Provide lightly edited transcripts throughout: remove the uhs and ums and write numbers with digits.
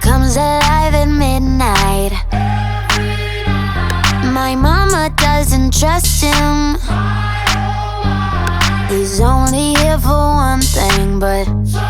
comes alive at midnight. My mama doesn't trust him. He's only here for one thing, but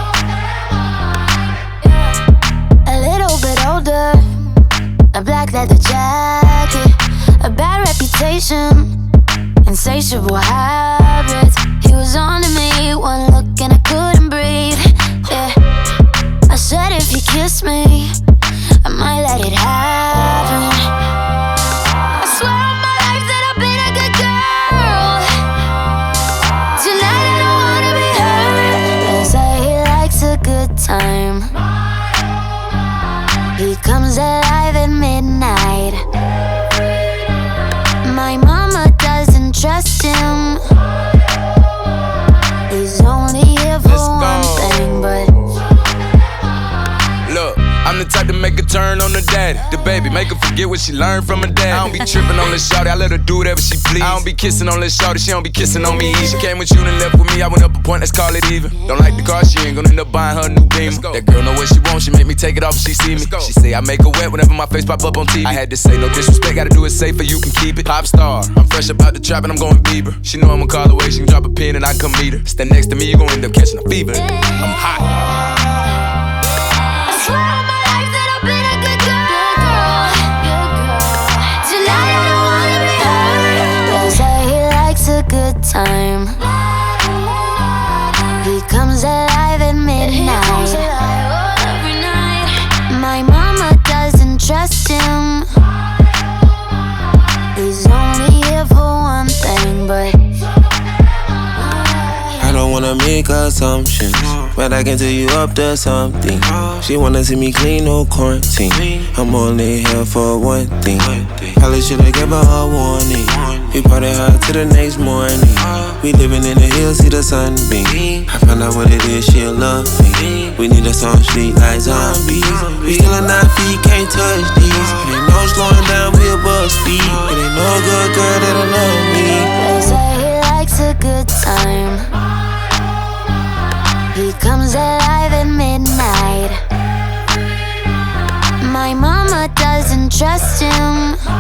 a little bit older, a black leather jacket, a bad reputation, insatiable habits. He was on to me, one look and I couldn't breathe. Yeah, I said if you kiss me, I might let it happen. I swear on my life that I've been a good girl. Tonight I don't wanna be hurt. They say he likes a good time. He comes alive at midnight. My mama doesn't trust him. He's only here for one thing, but look, I'm the type to make a turn on the daddy. The baby, make her forget what she learned from her dad. I don't be tripping on this shawty, I let her do whatever she please. I don't be kissing on this shawty, she don't be kissing on me. She came with you and left with me, I went up a point, let's call it even. Don't like the car, she ain't gonna end up buying her a new Beamer. That girl know what she wants, she make me take it off if she see me. She say I make her wet whenever my face pop up on TV. I had to say no disrespect, gotta do it safer, you can keep it. Pop star, I'm fresh about the trap and I'm going Bieber. She know I'ma call away, she can drop a pin and I can come meet her. Stand next to me, you gon' end up catching a fever. I'm hot. I swear on my life that I've been a good girl. Tonight I don't wanna be hurt. They say he likes a good time. He comes alive at midnight. My mama doesn't trust him. He's only here for one thing, but I don't wanna make assumptions, but I can tell you up to something. She wanna see me clean, no quarantine. I'm only here for one thing. Probably should've given her a warning. We party hard till the next morning. We living in the hills, see the sunbeam. I found out what it is, she'll love me. We need a song sleep like zombies. We still on 9 feet, can't touch these. It ain't no slowing down, we above speed. It ain't no good girl that'll love me. they say he likes a good time. He comes alive at midnight. My mama doesn't trust him.